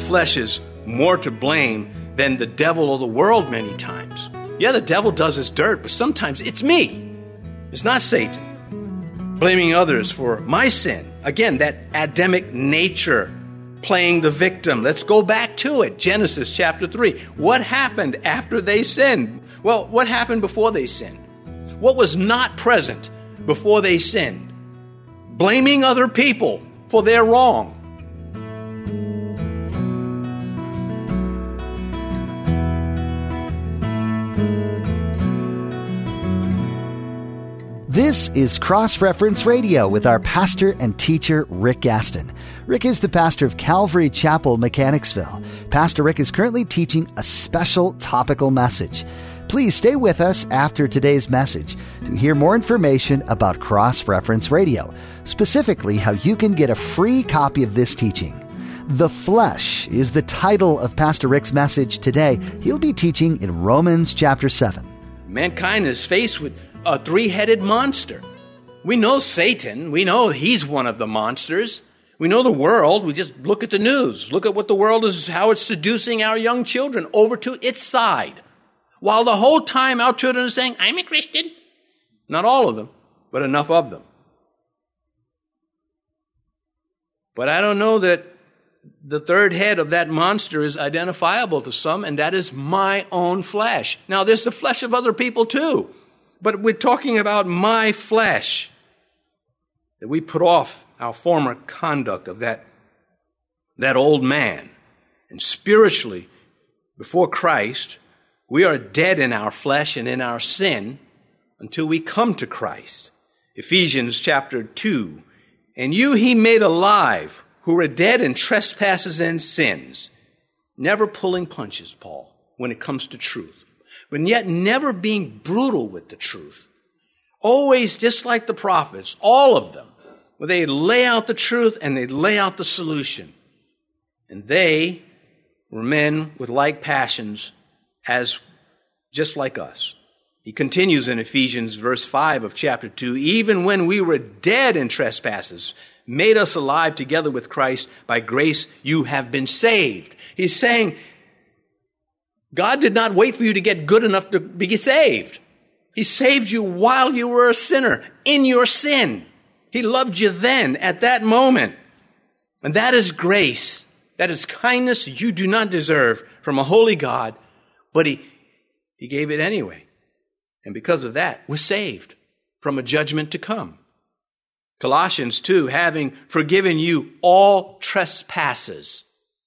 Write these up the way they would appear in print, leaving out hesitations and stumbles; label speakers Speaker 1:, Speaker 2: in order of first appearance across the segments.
Speaker 1: flesh is more to blame than the devil or the world many times. Yeah, the devil does his dirt, but sometimes it's me. It's not Satan. Blaming others for my sin. Again, that Adamic nature, playing the victim. Let's go back to it. Genesis chapter 3. What happened after they sinned? Well, what happened before they sinned? What was not present before they sinned? Blaming other people for their wrong.
Speaker 2: This is Cross Reference Radio with our pastor and teacher, Rick Gaston. Rick is the pastor of Calvary Chapel, Mechanicsville. Pastor Rick is currently teaching a special topical message. Please stay with us after today's message to hear more information about Cross Reference Radio, specifically how you can get a free copy of this teaching. The Flesh is the title of Pastor Rick's message today. He'll be teaching in Romans chapter 7.
Speaker 1: Mankind is faced with a three-headed monster. We know Satan. We know he's one of the monsters. We know the world. We just look at the news. Look at what the world is, how it's seducing our young children over to its side. While the whole time our children are saying, I'm a Christian. Not all of them, but enough of them. But I don't know that the third head of that monster is identifiable to some, and that is my own flesh. Now, there's the flesh of other people too. But we're talking about my flesh, that we put off our former conduct of that old man. And spiritually, before Christ, we are dead in our flesh and in our sin until we come to Christ. Ephesians chapter 2, and you he made alive who were dead in trespasses and sins. Never pulling punches, Paul, when it comes to truth. But yet never being brutal with the truth. Always just like the prophets, all of them, where they lay out the truth and they lay out the solution. And they were men with like passions as just like us. He continues in Ephesians verse 5 of chapter 2, even when we were dead in trespasses, made us alive together with Christ, by grace you have been saved. He's saying, God did not wait for you to get good enough to be saved. He saved you while you were a sinner, in your sin. He loved you then, at that moment. And that is grace. That is kindness you do not deserve from a holy God, but He gave it anyway. And because of that, we're saved from a judgment to come. Colossians 2, having forgiven you all trespasses.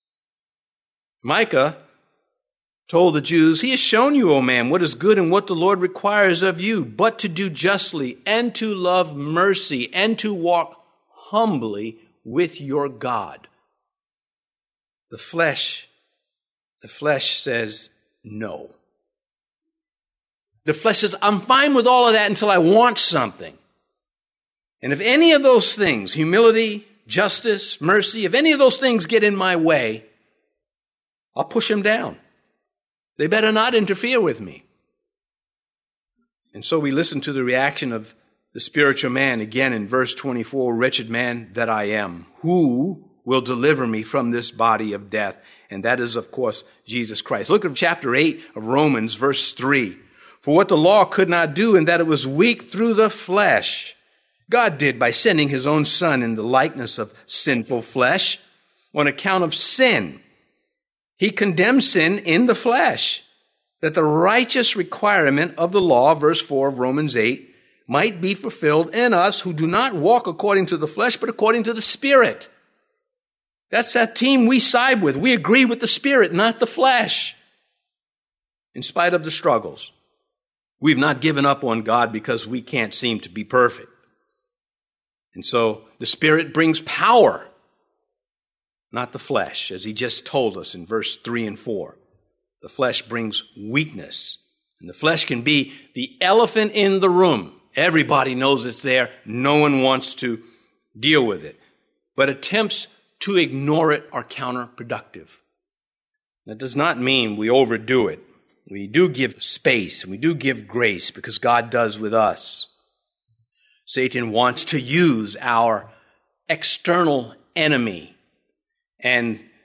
Speaker 1: Micah told the Jews, He has shown you, O man, what is good and what the Lord requires of you, but to do justly and to love mercy and to walk humbly with your God. The flesh says no. The flesh says, I'm fine with all of that until I want something. And if any of those things, humility, justice, mercy, if any of those things get in my way, I'll push them down. They better not interfere with me. And so we listen to the reaction of the spiritual man again in verse 24, wretched man that I am, who will deliver me from this body of death? And that is, of course, Jesus Christ. Look at chapter 8 of Romans, verse 3. For what the law could not do, in that it was weak through the flesh, God did by sending His own Son in the likeness of sinful flesh on account of sin. He condemned sin in the flesh, that the righteous requirement of the law, verse 4 of Romans 8, might be fulfilled in us who do not walk according to the flesh, but according to the Spirit. That's that team we side with. We agree with the Spirit, not the flesh. In spite of the struggles, we've not given up on God because we can't seem to be perfect. And so the Spirit brings power, not the flesh, as He just told us in verse 3 and 4. The flesh brings weakness. And the flesh can be the elephant in the room. Everybody knows it's there. No one wants to deal with it. But attempts to ignore it are counterproductive. That does not mean we overdo it. We do give space and we do give grace because God does with us. Satan wants to use our external enemy and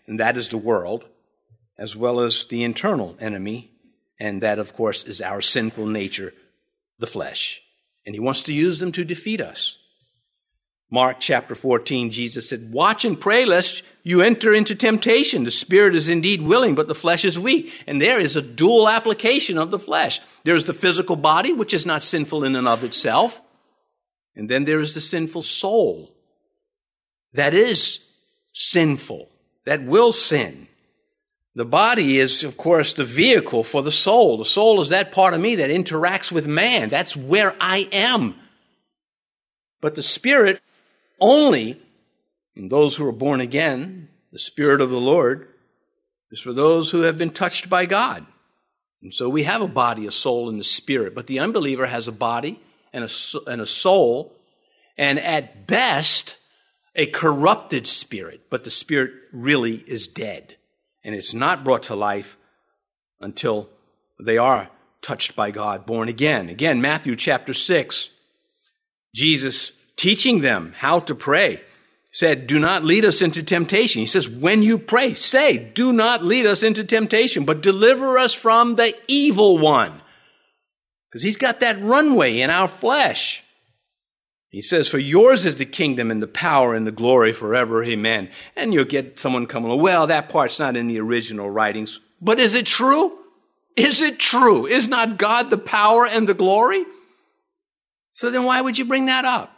Speaker 1: and that is the world, as well as the internal enemy, and that, of course, is our sinful nature, the flesh. And he wants to use them to defeat us. Mark chapter 14, Jesus said, "Watch and pray lest you enter into temptation. The spirit is indeed willing, but the flesh is weak." And there is a dual application of the flesh. There's the physical body, which is not sinful in and of itself. And then there is the sinful soul that is sinful, that will sin. The body is, of course, the vehicle for the soul. The soul is that part of me that interacts with man. That's where I am. But the spirit only, in those who are born again, the Spirit of the Lord, is for those who have been touched by God. And so we have a body, a soul, and a spirit. But the unbeliever has a body and a soul, and at best, a corrupted spirit. But the spirit really is dead. And it's not brought to life until they are touched by God, born again. Again, Matthew chapter 6, Jesus teaching them how to pray said, "Do not lead us into temptation." He says, when you pray, say, "Do not lead us into temptation, but deliver us from the evil one." Because he's got that runway in our flesh. He says, "For yours is the kingdom and the power and the glory forever. Amen." And you'll get someone coming, "Well, that part's not in the original writings." But is it true? Is it true? Is not God the power and the glory? So then why would you bring that up?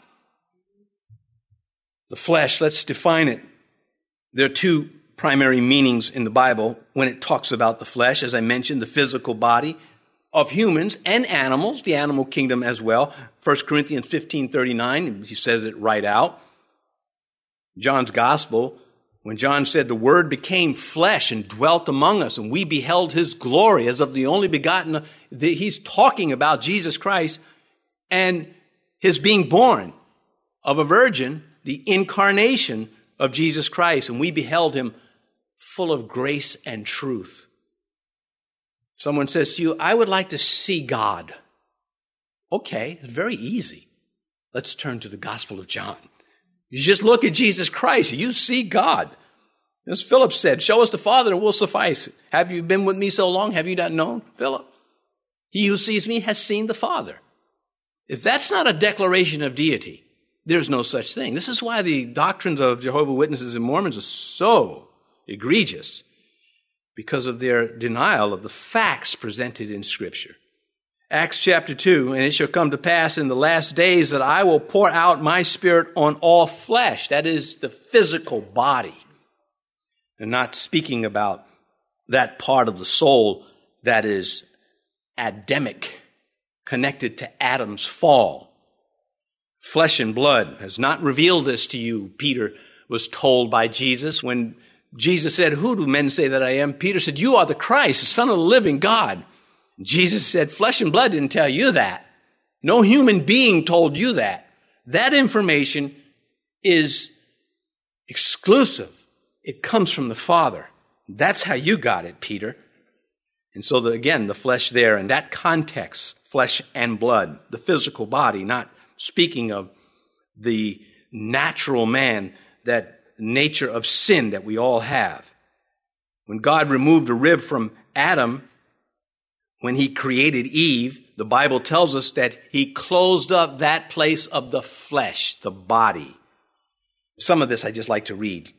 Speaker 1: The flesh, let's define it. There are two primary meanings in the Bible when it talks about the flesh. As I mentioned, the physical body of humans and animals, the animal kingdom as well. 1 Corinthians 15:39, he says it right out. John's gospel, when John said the word became flesh and dwelt among us, and we beheld his glory as of the only begotten, he's talking about Jesus Christ and his being born of a virgin, the incarnation of Jesus Christ, and we beheld him full of grace and truth. Someone says to you, "I would like to see God." Okay, it's very easy. Let's turn to the Gospel of John. You just look at Jesus Christ, you see God. As Philip said, "Show us the Father and we'll suffice. Have you been with me so long? Have you not known, Philip? He who sees me has seen the Father." If that's not a declaration of deity, there's no such thing. This is why the doctrines of Jehovah's Witnesses and Mormons are so egregious, because of their denial of the facts presented in Scripture. Acts chapter 2, "And it shall come to pass in the last days that I will pour out my Spirit on all flesh." That is the physical body. And not speaking about that part of the soul that is Adamic, connected to Adam's fall. "Flesh and blood has not revealed this to you," Peter was told by Jesus. When Jesus said, "Who do men say that I am?" Peter said, "You are the Christ, the Son of the living God." Jesus said, "Flesh and blood didn't tell you that. No human being told you that. That information is exclusive. It comes from the Father. That's how you got it, Peter." And so, again, the flesh there, in that context, flesh and blood, the physical body, not speaking of the natural man, that nature of sin that we all have. When God removed a rib from Adam, when he created Eve, the Bible tells us that he closed up that place of the flesh, the body. Some of this I just like to read.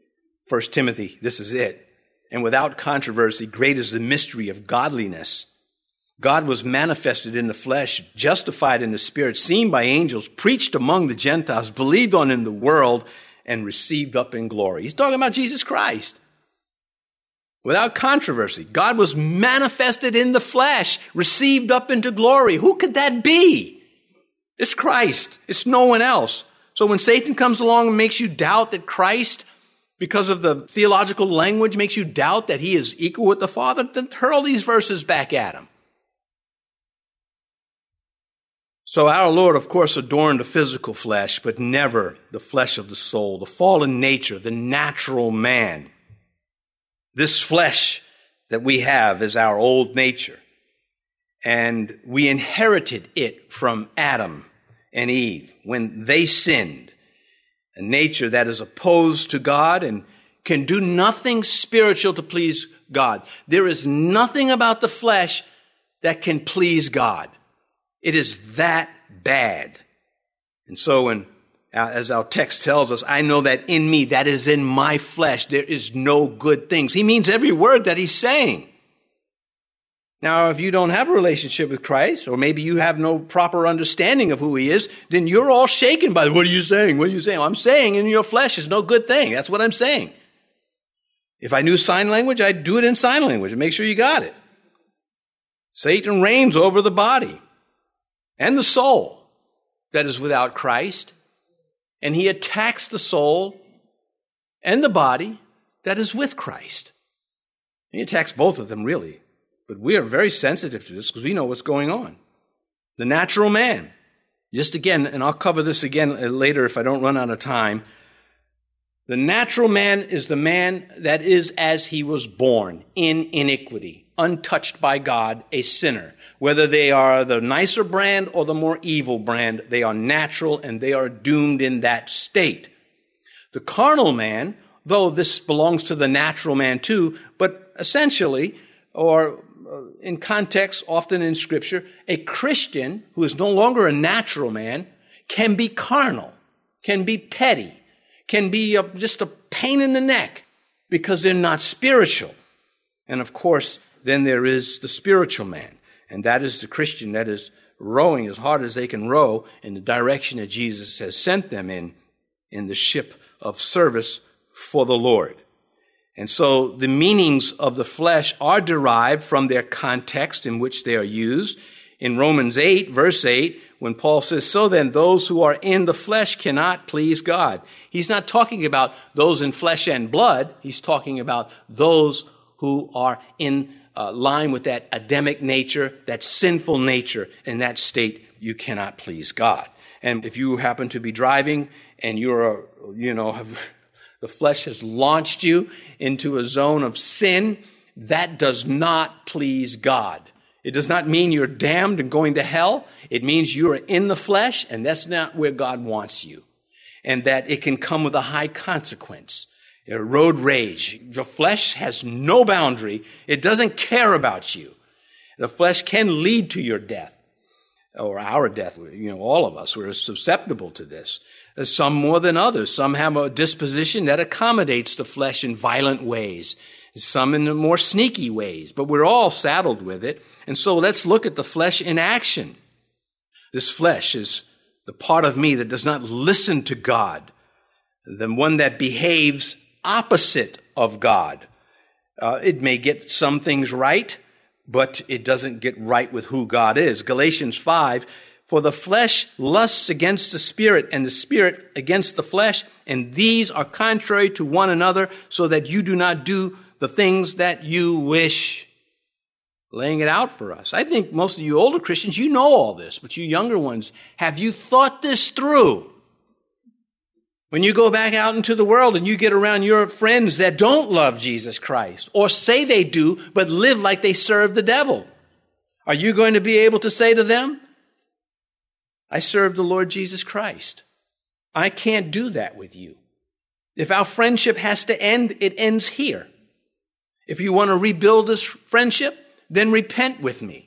Speaker 1: 1 Timothy, this is it. "And without controversy, great is the mystery of godliness. God was manifested in the flesh, justified in the spirit, seen by angels, preached among the Gentiles, believed on in the world, and received up in glory." He's talking about Jesus Christ. Without controversy, God was manifested in the flesh, received up into glory. Who could that be? It's Christ. It's no one else. So when Satan comes along and makes you doubt that Christ, because of the theological language, makes you doubt that he is equal with the Father, then hurl these verses back at him. So our Lord, of course, adorned the physical flesh, but never the flesh of the soul, the fallen nature, the natural man. This flesh that we have is our old nature, and we inherited it from Adam and Eve when they sinned. A nature that is opposed to God and can do nothing spiritual to please God. There is nothing about the flesh that can please God. It is that bad. And so as our text tells us, I know that in me, that is in my flesh, there is no good things. He means every word that he's saying. Now, if you don't have a relationship with Christ, or maybe you have no proper understanding of who he is, then you're all shaken by, what are you saying? What are you saying? Well, I'm saying in your flesh is no good thing. That's what I'm saying. If I knew sign language, I'd do it in sign language and make sure you got it. Satan reigns over the body and the soul that is without Christ, and he attacks the soul and the body that is with Christ. He attacks both of them, really. But we are very sensitive to this because we know what's going on. The natural man. Just again, and I'll cover this again later if I don't run out of time. The natural man is the man that is as he was born, in iniquity, untouched by God, a sinner. Whether they are the nicer brand or the more evil brand, they are natural and they are doomed in that state. The carnal man, though this belongs to the natural man too, but essentially, or in context, often in Scripture, a Christian who is no longer a natural man can be carnal, can be petty, can be just a pain in the neck because they're not spiritual. And of course, then there is the spiritual man, and that is the Christian that is rowing as hard as they can row in the direction that Jesus has sent them in the ship of service for the Lord. And so the meanings of the flesh are derived from their context in which they are used. In Romans 8, verse 8, when Paul says, so then those who are in the flesh cannot please God. He's not talking about those in flesh and blood. He's talking about those who are in line with that Adamic nature, that sinful nature. In that state, you cannot please God. And if you happen to be driving and you're, the flesh has launched you into a zone of sin, that does not please God. It does not mean you're damned and going to hell. It means you are in the flesh, and that's not where God wants you. And that it can come with a high consequence. Road rage. The flesh has no boundary. It doesn't care about you. The flesh can lead to your death, or our death. All of us, we're susceptible to this. Some more than others. Some have a disposition that accommodates the flesh in violent ways. Some in more sneaky ways. But we're all saddled with it. And so let's look at the flesh in action. This flesh is the part of me that does not listen to God. The one that behaves opposite of God. It may get some things right, but it doesn't get right with who God is. Galatians 5, for the flesh lusts against the Spirit, and the Spirit against the flesh, and these are contrary to one another, so that you do not do the things that you wish. Laying it out for us. I think most of you older Christians, you know all this, but you younger ones, have you thought this through? When you go back out into the world and you get around your friends that don't love Jesus Christ, or say they do, but live like they serve the devil, are you going to be able to say to them, I serve the Lord Jesus Christ? I can't do that with you. If our friendship has to end, it ends here. If you want to rebuild this friendship, then repent with me.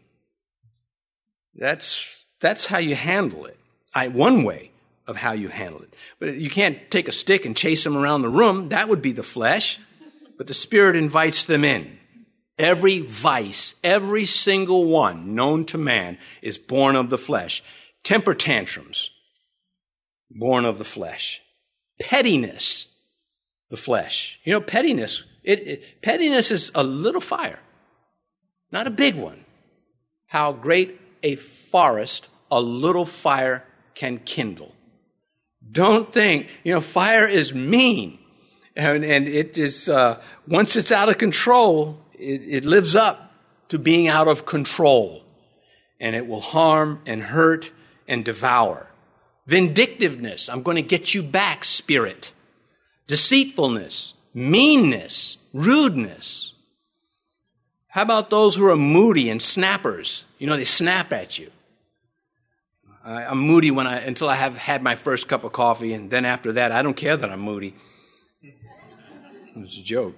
Speaker 1: That's how you handle it. One way of how you handle it. But you can't take a stick and chase them around the room. That would be the flesh. But the Spirit invites them in. Every vice, every single one known to man is born of the flesh. Temper tantrums, born of the flesh. Pettiness, the flesh. Pettiness, pettiness is a little fire, not a big one. How great a forest a little fire can kindle. Don't think, fire is mean. And it is, once it's out of control, it lives up to being out of control. And it will harm and hurt and devour. Vindictiveness, I'm going to get you back, spirit. Deceitfulness, meanness, rudeness. How about those who are moody and snappers? They snap at you. I'm moody until I have had my first cup of coffee, and then after that, I don't care that I'm moody. It was a joke.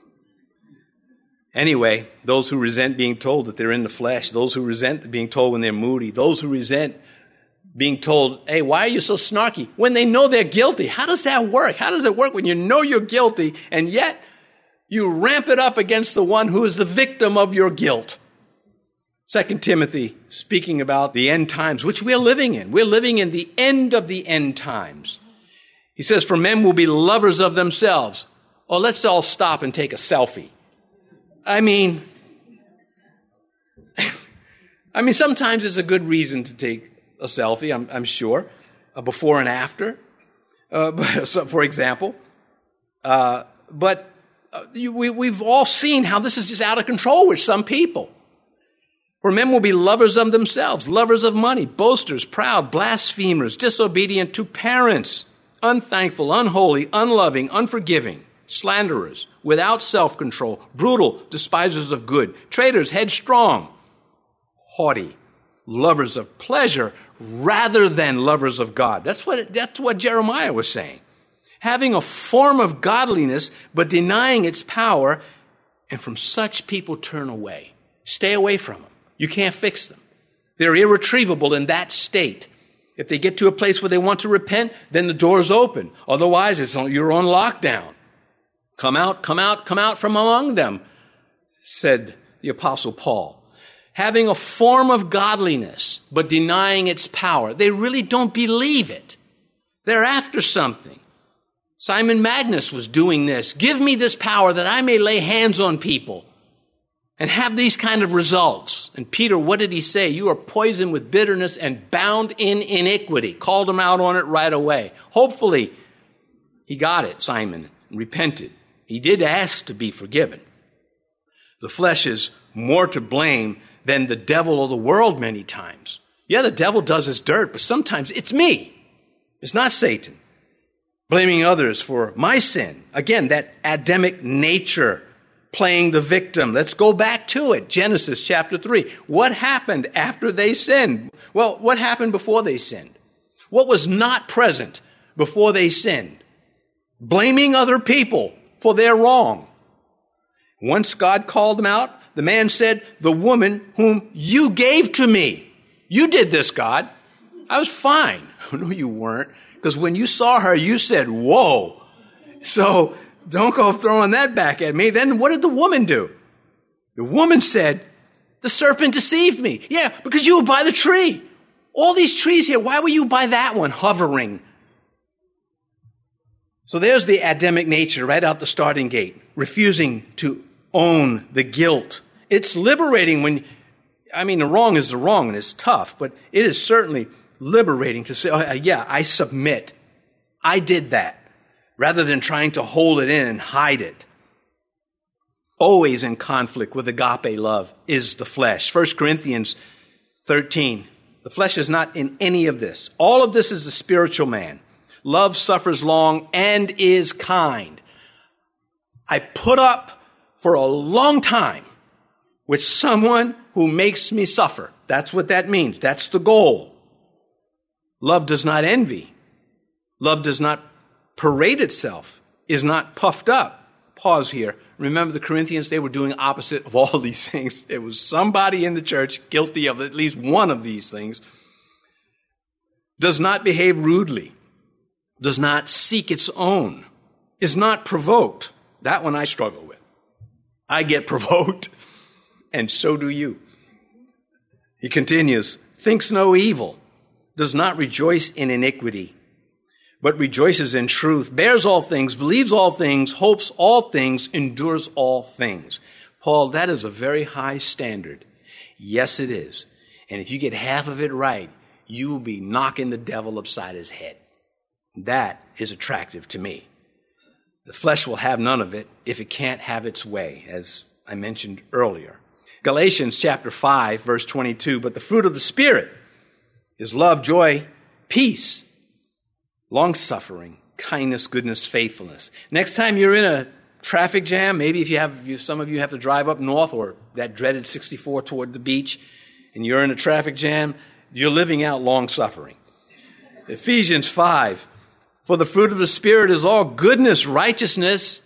Speaker 1: Anyway, those who resent being told that they're in the flesh, those who resent being told when they're moody, those who resent being told, hey, why are you so snarky? When they know they're guilty. How does that work? How does it work when you know you're guilty and yet you ramp it up against the one who is the victim of your guilt? 2 Timothy, speaking about the end times, which we're living in. We're living in the end of the end times. He says, for men will be lovers of themselves. Oh, let's all stop and take a selfie. I mean, sometimes it's a good reason to take a selfie, I'm sure, before and after, for example. But we've all seen how this is just out of control with some people. For men will be lovers of themselves, lovers of money, boasters, proud, blasphemers, disobedient to parents, unthankful, unholy, unloving, unforgiving, slanderers, without self-control, brutal, despisers of good, traitors, headstrong, haughty, lovers of pleasure rather than lovers of God. That's what Jeremiah was saying. Having a form of godliness, but denying its power, and from such people turn away. Stay away from them. You can't fix them. They're irretrievable in that state. If they get to a place where they want to repent, then the door's open. Otherwise, you're on lockdown. Come out from among them, said the Apostle Paul. Having a form of godliness, but denying its power. They really don't believe it. They're after something. Simon Magnus was doing this. Give me this power that I may lay hands on people and have these kind of results. And Peter, what did he say? You are poisoned with bitterness and bound in iniquity. Called him out on it right away. Hopefully, he got it, Simon, and repented. He did ask to be forgiven. The flesh is more to blame than the devil or the world many times. Yeah, the devil does his dirt, but sometimes it's me. It's not Satan. Blaming others for my sin. Again, that Adamic nature, playing the victim. Let's go back to it. Genesis chapter 3. What happened after they sinned? Well, what happened before they sinned? What was not present before they sinned? Blaming other people for their wrong. Once God called them out, the man said, the woman whom you gave to me. You did this, God. I was fine. No, you weren't. Because when you saw her, you said, whoa. So don't go throwing that back at me. Then what did the woman do? The woman said, the serpent deceived me. Yeah, because you were by the tree. All these trees here, why were you by that one hovering? So there's the Adamic nature right out the starting gate, refusing to own the guilt. It's liberating when, the wrong is the wrong and it's tough, but it is certainly liberating to say, oh, yeah, I submit. I did that. Rather than trying to hold it in and hide it. Always in conflict with agape love is the flesh. 1 Corinthians 13. The flesh is not in any of this. All of this is the spiritual man. Love suffers long and is kind. I put up for a long time with someone who makes me suffer. That's what that means. That's the goal. Love does not envy. Love does not parade itself, is not puffed up. Pause here. Remember the Corinthians, they were doing opposite of all these things. There was somebody in the church guilty of at least one of these things. Does not behave rudely. Does not seek its own. Is not provoked. That one I struggle with. I get provoked, and so do you. He continues, thinks no evil. Does not rejoice in iniquity, but rejoices in truth, bears all things, believes all things, hopes all things, endures all things. Paul, that is a very high standard. Yes, it is. And if you get half of it right, you will be knocking the devil upside his head. That is attractive to me. The flesh will have none of it if it can't have its way, as I mentioned earlier. Galatians chapter 5, verse 22, but the fruit of the Spirit is love, joy, peace, long-suffering, kindness, goodness, faithfulness. Next time you're in a traffic jam, maybe some of you have to drive up north or that dreaded 64 toward the beach, and you're in a traffic jam, you're living out long-suffering. Ephesians 5, for the fruit of the Spirit is all goodness, righteousness,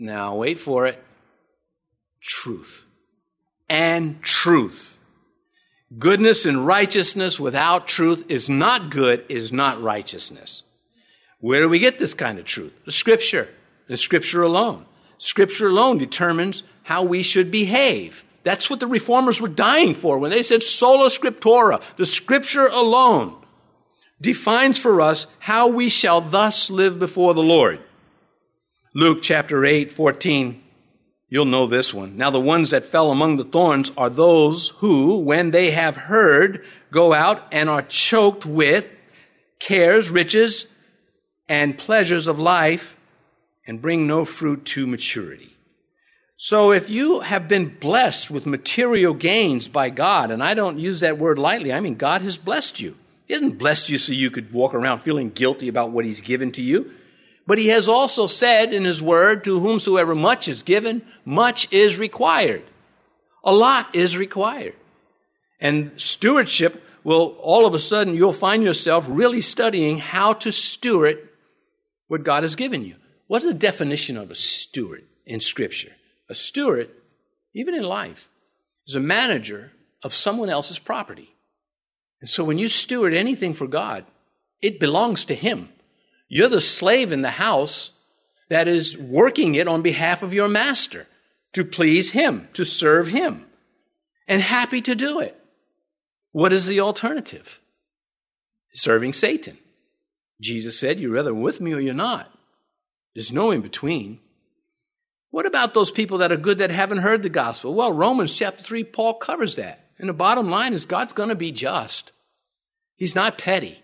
Speaker 1: Now, wait for it. Truth. And truth. Goodness and righteousness without truth is not good, is not righteousness. Where do we get this kind of truth? The Scripture. The Scripture alone. Scripture alone determines how we should behave. That's what the Reformers were dying for when they said sola scriptura. The Scripture alone defines for us how we shall thus live before the Lord. Luke chapter 8:14. You'll know this one. Now the ones that fell among the thorns are those who, when they have heard, go out and are choked with cares, riches, and pleasures of life, and bring no fruit to maturity. So if you have been blessed with material gains by God, and I don't use that word lightly, I mean God has blessed you. He hasn't blessed you so you could walk around feeling guilty about what He's given to you. But He has also said in His word, to whomsoever much is given, much is required. A lot is required. And stewardship will, all of a sudden, you'll find yourself really studying how to steward what God has given you. What is the definition of a steward in Scripture? A steward, even in life, is a manager of someone else's property. And so when you steward anything for God, it belongs to Him. You're the slave in the house that is working it on behalf of your master to please Him, to serve Him, and happy to do it. What is the alternative? Serving Satan. Jesus said, you're either with me or you're not. There's no in between. What about those people that are good that haven't heard the gospel? Well, Romans chapter 3, Paul covers that. And the bottom line is God's going to be just. He's not petty.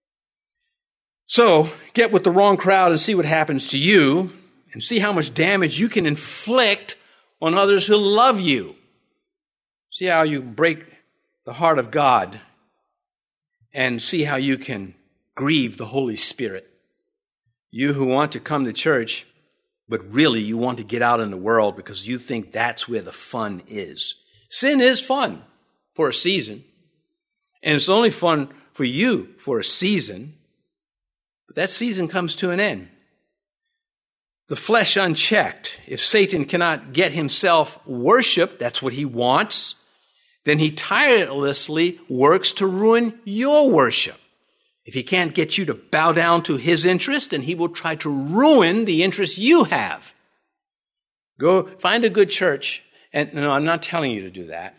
Speaker 1: So, get with the wrong crowd and see what happens to you, and see how much damage you can inflict on others who love you. See how you break the heart of God, and see how you can grieve the Holy Spirit. You who want to come to church, but really you want to get out in the world because you think that's where the fun is. Sin is fun for a season, and it's only fun for you for a season. But that season comes to an end. The flesh unchecked, if Satan cannot get himself worship, that's what he wants, then he tirelessly works to ruin your worship. If he can't get you to bow down to his interest, then he will try to ruin the interest you have. Go find a good church, and no, I'm not telling you to do that.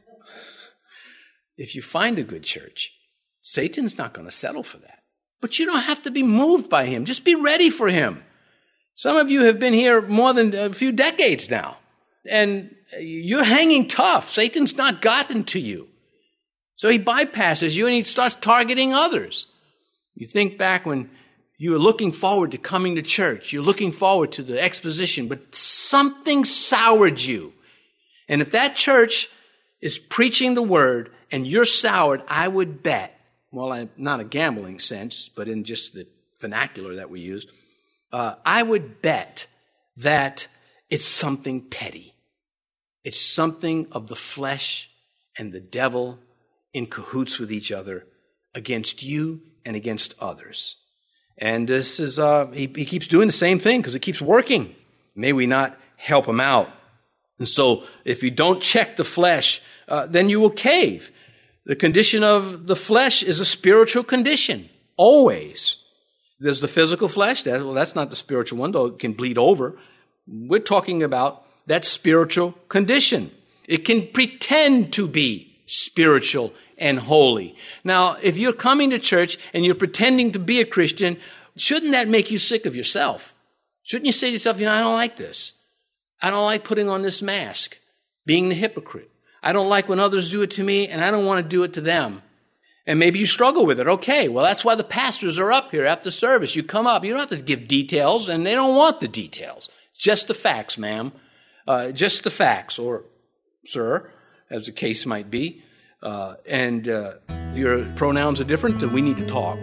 Speaker 1: If you find a good church, Satan's not going to settle for that. But you don't have to be moved by him. Just be ready for him. Some of you have been here more than a few decades now, and you're hanging tough. Satan's not gotten to you. So he bypasses you and he starts targeting others. You think back when you were looking forward to coming to church. You're looking forward to the exposition, but something soured you. And if that church is preaching the word and you're soured, I would bet, well, not a gambling sense, but in just the vernacular that we use, I would bet that it's something petty. It's something of the flesh and the devil in cahoots with each other against you and against others. And this is, he keeps doing the same thing because it keeps working. May we not help him out. And so if you don't check the flesh, then you will cave. The condition of the flesh is a spiritual condition, always. There's the physical flesh. That's not the spiritual one, though it can bleed over. We're talking about that spiritual condition. It can pretend to be spiritual and holy. Now, if you're coming to church and you're pretending to be a Christian, shouldn't that make you sick of yourself? Shouldn't you say to yourself, I don't like this. I don't like putting on this mask, being the hypocrite. I don't like when others do it to me, and I don't want to do it to them. And maybe you struggle with it. Okay, well, that's why the pastors are up here after service. You come up. You don't have to give details, and they don't want the details. Just the facts, ma'am. Just the facts, or sir, as the case might be. And your pronouns are different, then we need to talk.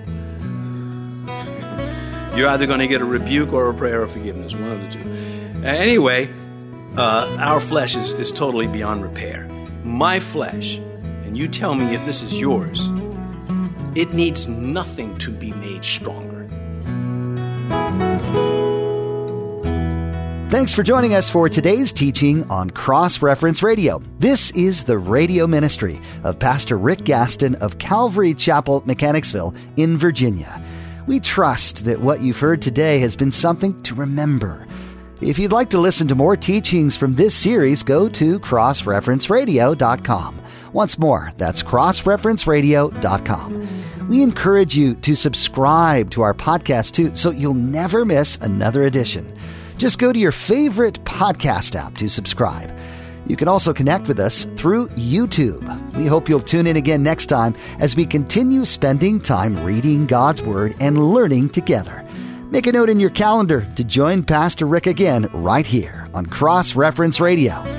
Speaker 1: You're either going to get a rebuke or a prayer of forgiveness, one of the two. Anyway, our flesh is totally beyond repair. My flesh, and you tell me if this is yours, it needs nothing to be made stronger.
Speaker 2: Thanks for joining us for today's teaching on Cross Reference Radio. This is the radio ministry of Pastor Rick Gaston of Calvary Chapel, Mechanicsville in Virginia. We trust that what you've heard today has been something to remember. If you'd like to listen to more teachings from this series, go to crossreferenceradio.com. Once more, that's crossreferenceradio.com. We encourage you to subscribe to our podcast too, so you'll never miss another edition. Just go to your favorite podcast app to subscribe. You can also connect with us through YouTube. We hope you'll tune in again next time as we continue spending time reading God's Word and learning together. Make a note in your calendar to join Pastor Rick again right here on Cross Reference Radio.